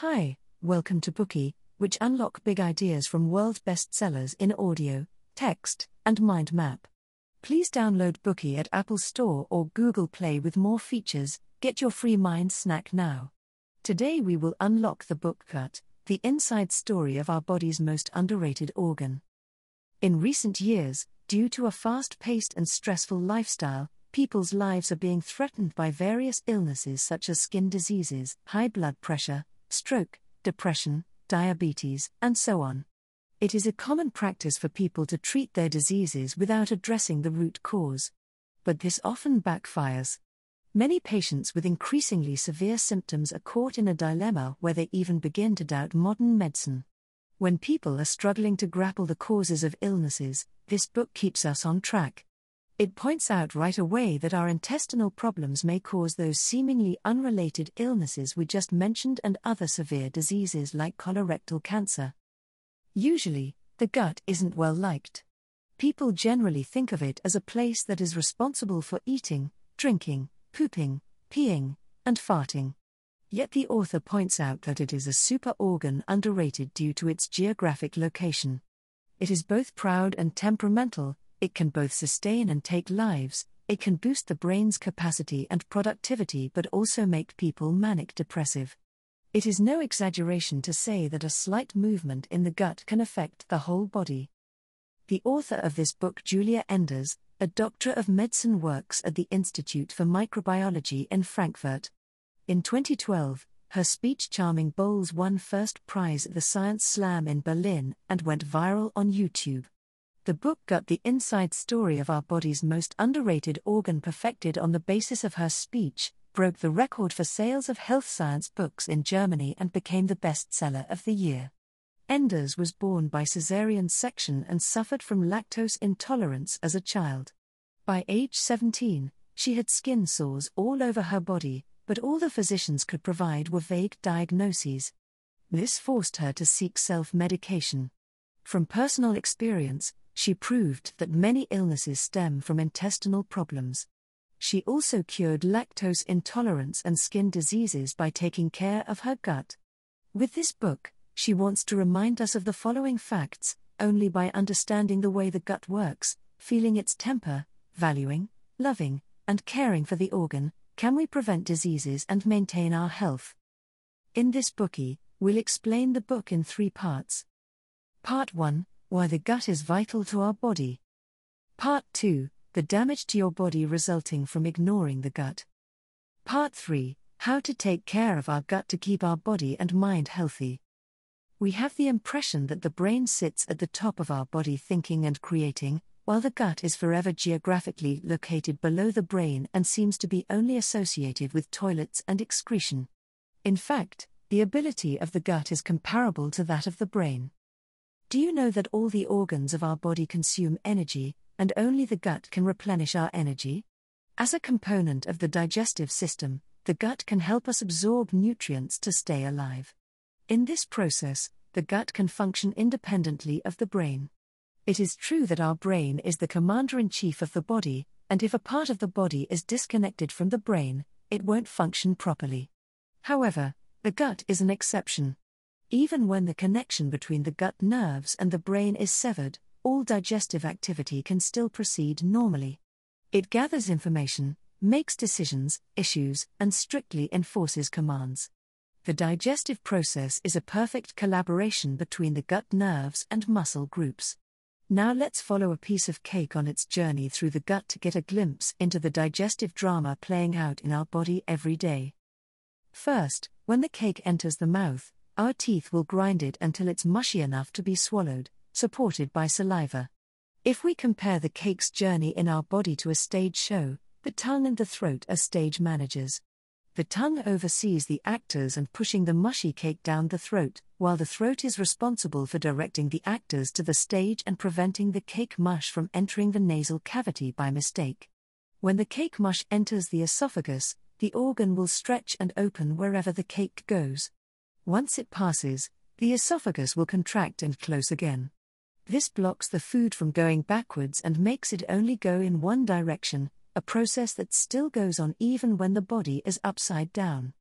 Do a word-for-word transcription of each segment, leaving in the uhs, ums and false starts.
Hi, welcome to Bookey, which unlock big ideas from world bestsellers in audio, text, and mind map. Please download Bookey at Apple Store or Google Play with more features. Get your free mind snack now. Today we will unlock the book Gut, the inside story of our body's most underrated organ. In recent years, due to a fast-paced and stressful lifestyle, people's lives are being threatened by various illnesses such as skin diseases, high blood pressure, stroke, depression, diabetes, and so on. It is a common practice for people to treat their diseases without addressing the root cause. But this often backfires. Many patients with increasingly severe symptoms are caught in a dilemma where they even begin to doubt modern medicine. When people are struggling to grapple the causes of illnesses, this book keeps us on track. It points out right away that our intestinal problems may cause those seemingly unrelated illnesses we just mentioned and other severe diseases like colorectal cancer. Usually, the gut isn't well liked. People generally think of it as a place that is responsible for eating, drinking, pooping, peeing, and farting. Yet the author points out that it is a super organ underrated due to its geographic location. It is both proud and temperamental. It can both sustain and take lives, it can boost the brain's capacity and productivity but also make people manic-depressive. It is no exaggeration to say that a slight movement in the gut can affect the whole body. The author of this book, Julia Enders, a doctor of medicine, works at the Institute for Microbiology in Frankfurt. In twenty twelve, her speech Charming Bowls won first prize at the Science Slam in Berlin and went viral on YouTube. The book Gut, the inside story of our body's most underrated organ, perfected on the basis of her speech, broke the record for sales of health science books in Germany and became the bestseller of the year. Enders was born by caesarean section and suffered from lactose intolerance as a child. By age seventeen, she had skin sores all over her body, but all the physicians could provide were vague diagnoses. This forced her to seek self-medication. From personal experience, she proved that many illnesses stem from intestinal problems. She also cured lactose intolerance and skin diseases by taking care of her gut. With this book, she wants to remind us of the following facts: only by understanding the way the gut works, feeling its temper, valuing, loving, and caring for the organ, can we prevent diseases and maintain our health. In this Bookey, we'll explain the book in three parts. Part one. Why the gut is vital to our body. Part two. The damage to your body resulting from ignoring the gut. Part three. How to take care of our gut to keep our body and mind healthy. We have the impression that the brain sits at the top of our body thinking and creating, while the gut is forever geographically located below the brain and seems to be only associated with toilets and excretion. In fact, the ability of the gut is comparable to that of the brain. Do you know that all the organs of our body consume energy, and only the gut can replenish our energy? As a component of the digestive system, the gut can help us absorb nutrients to stay alive. In this process, the gut can function independently of the brain. It is true that our brain is the commander-in-chief of the body, and if a part of the body is disconnected from the brain, it won't function properly. However, the gut is an exception. Even when the connection between the gut nerves and the brain is severed, all digestive activity can still proceed normally. It gathers information, makes decisions, issues, and strictly enforces commands. The digestive process is a perfect collaboration between the gut nerves and muscle groups. Now let's follow a piece of cake on its journey through the gut to get a glimpse into the digestive drama playing out in our body every day. First, when the cake enters the mouth, our teeth will grind it until it's mushy enough to be swallowed, supported by saliva. If we compare the cake's journey in our body to a stage show, the tongue and the throat are stage managers. The tongue oversees the actors and pushing the mushy cake down the throat, while the throat is responsible for directing the actors to the stage and preventing the cake mush from entering the nasal cavity by mistake. When the cake mush enters the esophagus, the organ will stretch and open wherever the cake goes. Once it passes, the esophagus will contract and close again. This blocks the food from going backwards and makes it only go in one direction, a process that still goes on even when the body is upside down.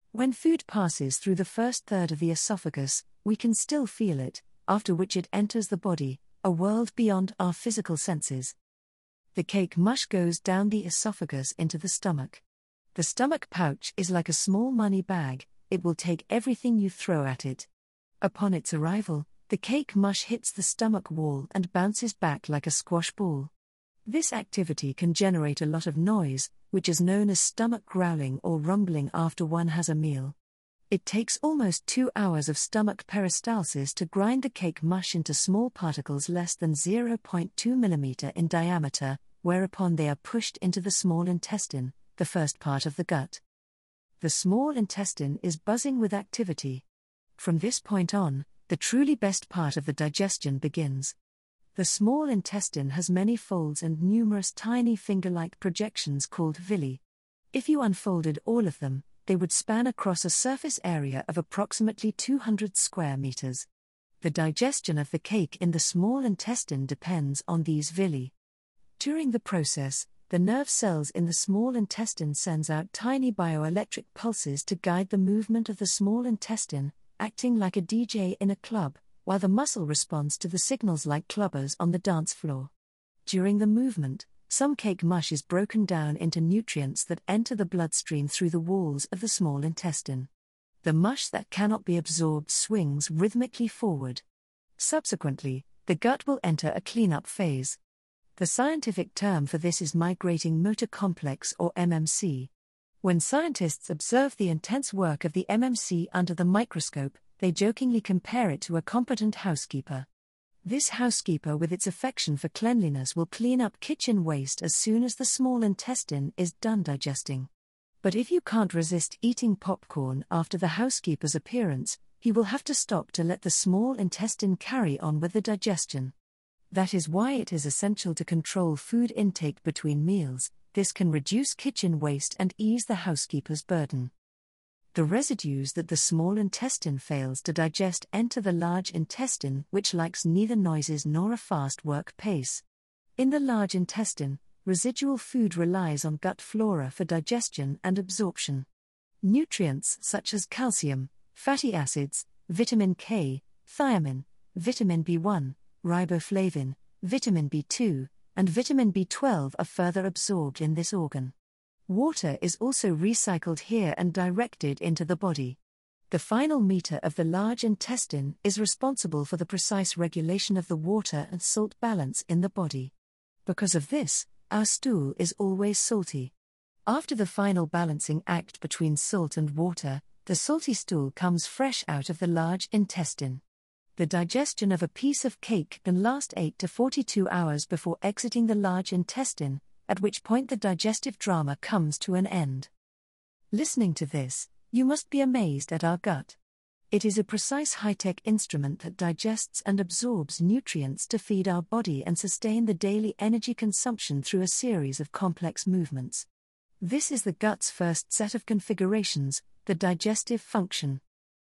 When food passes through the first third of the esophagus, we can still feel it, after which it enters the body, a world beyond our physical senses. The cake mush goes down the esophagus into the stomach. The stomach pouch is like a small money bag, it will take everything you throw at it. Upon its arrival, the cake mush hits the stomach wall and bounces back like a squash ball. This activity can generate a lot of noise, which is known as stomach growling or rumbling after one has a meal. It takes almost two hours of stomach peristalsis to grind the cake mush into small particles less than zero point two millimeters in diameter, whereupon they are pushed into the small intestine, the first part of the gut. The small intestine is buzzing with activity. From this point on, the truly best part of the digestion begins. The small intestine has many folds and numerous tiny finger-like projections called villi. If you unfolded all of them, they would span across a surface area of approximately two hundred square meters. The digestion of the cake in the small intestine depends on these villi. During the process, the nerve cells in the small intestine sends out tiny bioelectric pulses to guide the movement of the small intestine, acting like a D J in a club, while the muscle responds to the signals like clubbers on the dance floor. During the movement, some cake mush is broken down into nutrients that enter the bloodstream through the walls of the small intestine. The mush that cannot be absorbed swings rhythmically forward. Subsequently, the gut will enter a cleanup phase. The scientific term for this is migrating motor complex or M M C. When scientists observe the intense work of the M M C under the microscope, they jokingly compare it to a competent housekeeper. This housekeeper with its affection for cleanliness will clean up kitchen waste as soon as the small intestine is done digesting. But if you can't resist eating popcorn after the housekeeper's appearance, you will have to stop to let the small intestine carry on with the digestion. That is why it is essential to control food intake between meals. This can reduce kitchen waste and ease the housekeeper's burden. The residues that the small intestine fails to digest enter the large intestine, which likes neither noises nor a fast work pace. In the large intestine, residual food relies on gut flora for digestion and absorption. Nutrients such as calcium, fatty acids, vitamin K, thiamine, vitamin B one, riboflavin, vitamin B two, and vitamin B twelve are further absorbed in this organ. Water is also recycled here and directed into the body. The final meter of the large intestine is responsible for the precise regulation of the water and salt balance in the body. Because of this, our stool is always salty. After the final balancing act between salt and water, the salty stool comes fresh out of the large intestine. The digestion of a piece of cake can last eight to forty-two hours before exiting the large intestine, at which point the digestive drama comes to an end. Listening to this, you must be amazed at our gut. It is a precise high-tech instrument that digests and absorbs nutrients to feed our body and sustain the daily energy consumption through a series of complex movements. This is the gut's first set of configurations, the digestive function.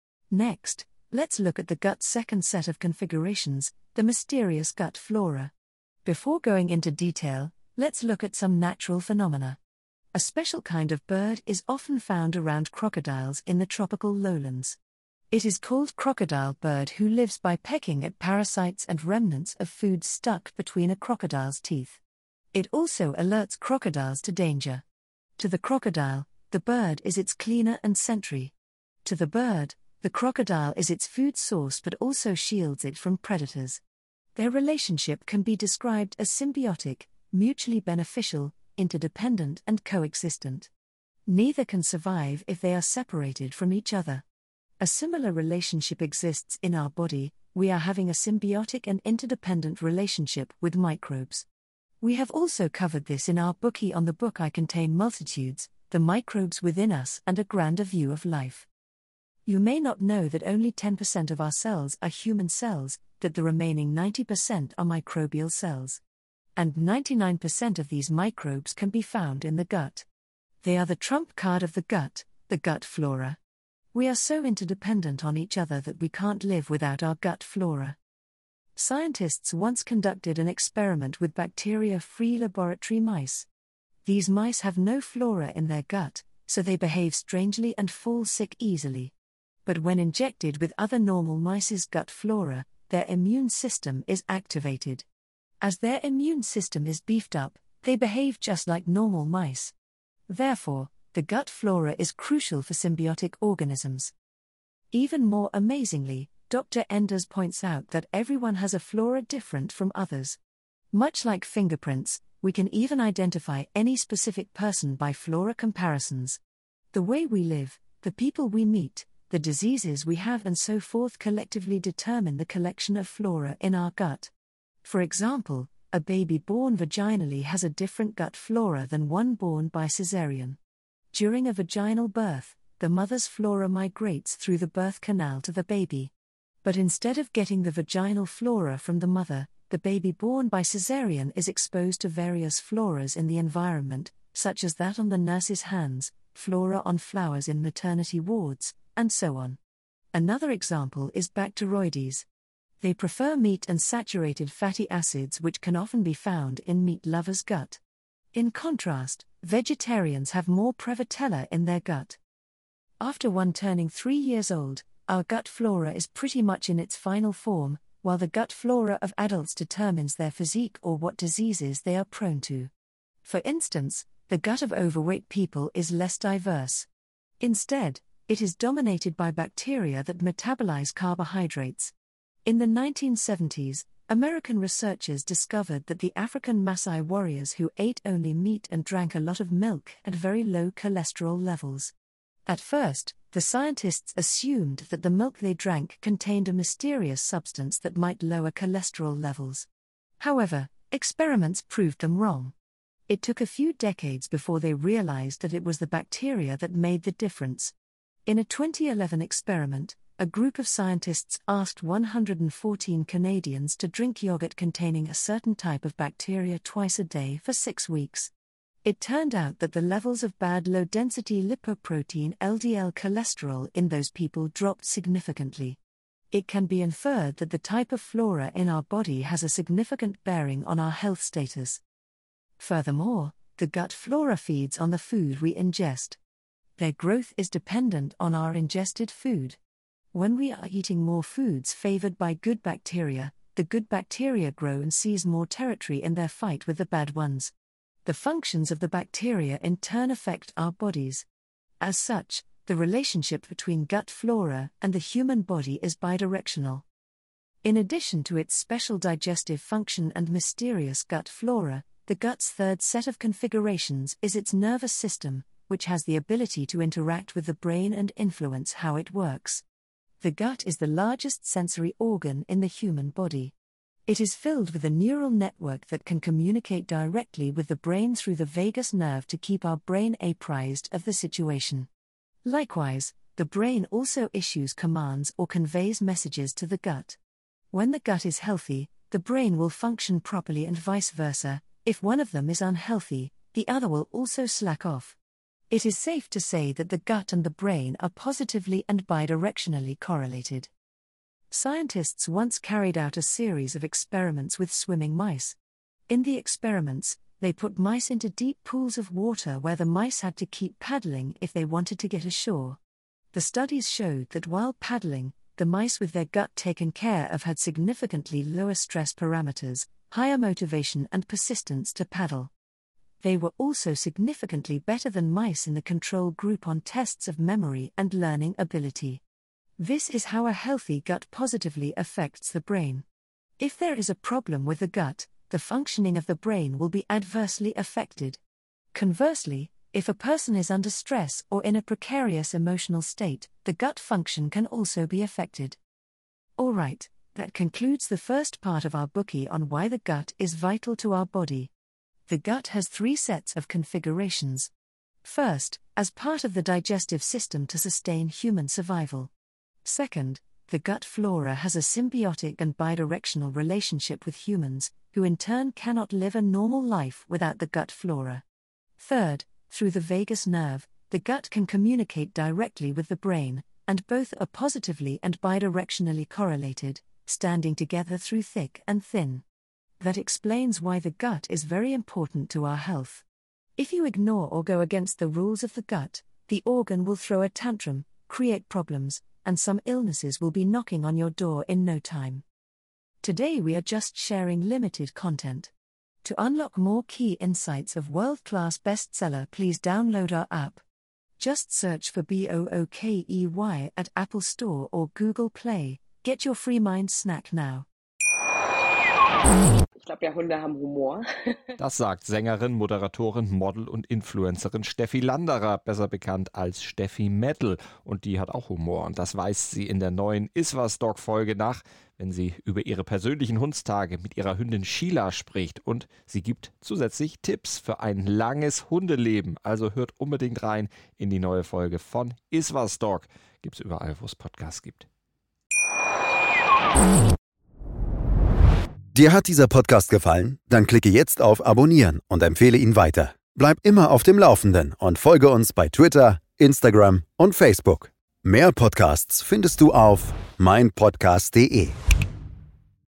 Next, let's look at the gut's second set of configurations, the mysterious gut flora. Before going into detail, let's look at some natural phenomena. A special kind of bird is often found around crocodiles in the tropical lowlands. It is called crocodile bird who lives by pecking at parasites and remnants of food stuck between a crocodile's teeth. It also alerts crocodiles to danger. To the crocodile, the bird is its cleaner and sentry. To the bird, the crocodile is its food source but also shields it from predators. Their relationship can be described as symbiotic, mutually beneficial, interdependent and coexistent. Neither can survive if they are separated from each other. A similar relationship exists in our body. We are having a symbiotic and interdependent relationship with microbes. We have also covered this in our bookie on the book I Contain Multitudes, The Microbes Within Us and a Grander View of Life. You may not know that only ten percent of our cells are human cells, that the remaining ninety percent are microbial cells. And ninety-nine percent of these microbes can be found in the gut. They are the trump card of the gut, the gut flora. We are so interdependent on each other that we can't live without our gut flora. Scientists once conducted an experiment with bacteria-free laboratory mice. These mice have no flora in their gut, so they behave strangely and fall sick easily. But when injected with other normal mice's gut flora, their immune system is activated. As their immune system is beefed up, they behave just like normal mice. Therefore, the gut flora is crucial for symbiotic organisms. Even more amazingly, Doctor Enders points out that everyone has a flora different from others. Much like fingerprints, we can even identify any specific person by flora comparisons. The way we live, the people we meet, the diseases we have and so forth collectively determine the collection of flora in our gut. For example, a baby born vaginally has a different gut flora than one born by cesarean. During a vaginal birth, the mother's flora migrates through the birth canal to the baby. But instead of getting the vaginal flora from the mother, the baby born by cesarean is exposed to various floras in the environment, such as that on the nurse's hands, flora on flowers in maternity wards, and so on. Another example is Bacteroides. They prefer meat and saturated fatty acids which can often be found in meat lovers' gut. In contrast, vegetarians have more Prevotella in their gut. After one turning three years old, our gut flora is pretty much in its final form, while the gut flora of adults determines their physique or what diseases they are prone to. For instance, the gut of overweight people is less diverse. Instead, it is dominated by bacteria that metabolize carbohydrates. In the nineteen seventies, American researchers discovered that the African Maasai warriors who ate only meat and drank a lot of milk had very low cholesterol levels. At first, the scientists assumed that the milk they drank contained a mysterious substance that might lower cholesterol levels. However, experiments proved them wrong. It took a few decades before they realized that it was the bacteria that made the difference. In a twenty eleven experiment, a group of scientists asked one hundred fourteen Canadians to drink yogurt containing a certain type of bacteria twice a day for six weeks. It turned out that the levels of bad low-density lipoprotein L D L cholesterol in those people dropped significantly. It can be inferred that the type of flora in our body has a significant bearing on our health status. Furthermore, the gut flora feeds on the food we ingest. Their growth is dependent on our ingested food. When we are eating more foods favored by good bacteria, the good bacteria grow and seize more territory in their fight with the bad ones. The functions of the bacteria in turn affect our bodies. As such, the relationship between gut flora and the human body is bidirectional. In addition to its special digestive function and mysterious gut flora, the gut's third set of configurations is its nervous system, which has the ability to interact with the brain and influence how it works. The gut is the largest sensory organ in the human body. It is filled with a neural network that can communicate directly with the brain through the vagus nerve to keep our brain apprised of the situation. Likewise, the brain also issues commands or conveys messages to the gut. When the gut is healthy, the brain will function properly and vice versa. If one of them is unhealthy, the other will also slack off. It is safe to say that the gut and the brain are positively and bidirectionally correlated. Scientists once carried out a series of experiments with swimming mice. In the experiments, they put mice into deep pools of water where the mice had to keep paddling if they wanted to get ashore. The studies showed that while paddling, the mice with their gut taken care of had significantly lower stress parameters, higher motivation and persistence to paddle. They were also significantly better than mice in the control group on tests of memory and learning ability. This is how a healthy gut positively affects the brain. If there is a problem with the gut, the functioning of the brain will be adversely affected. Conversely, if a person is under stress or in a precarious emotional state, the gut function can also be affected. Alright, that concludes the first part of our Bookey on why the gut is vital to our body. The gut has three sets of configurations. First, as part of the digestive system to sustain human survival. Second, the gut flora has a symbiotic and bidirectional relationship with humans, who in turn cannot live a normal life without the gut flora. Third, through the vagus nerve, the gut can communicate directly with the brain, and both are positively and bidirectionally correlated, standing together through thick and thin. That explains why the gut is very important to our health. If you ignore or go against the rules of the gut, the organ will throw a tantrum, create problems, and some illnesses will be knocking on your door in no time. Today we are just sharing limited content. To unlock more key insights of world-class bestseller, please download our app. Just search for Bookey at Apple Store or Google Play. Get your free mind snack now. Ich glaube ja, Hunde haben Humor. Das sagt Sängerin, Moderatorin, Model und Influencerin Steffi Landerer, besser bekannt als Steffi Metal. Und die hat auch Humor. Und das weist sie in der neuen Iswas-Dog-Folge nach, wenn sie über ihre persönlichen Hundstage mit ihrer Hündin Sheila spricht. Und sie gibt zusätzlich Tipps für ein langes Hundeleben. Also hört unbedingt rein in die neue Folge von Iswas-Dog. Gibt's überall, wo es Podcasts gibt. Dir hat dieser Podcast gefallen? Dann klicke jetzt auf Abonnieren und empfehle ihn weiter. Bleib immer auf dem Laufenden und folge uns bei Twitter, Instagram und Facebook. Mehr Podcasts findest du auf meinpodcast punkt de.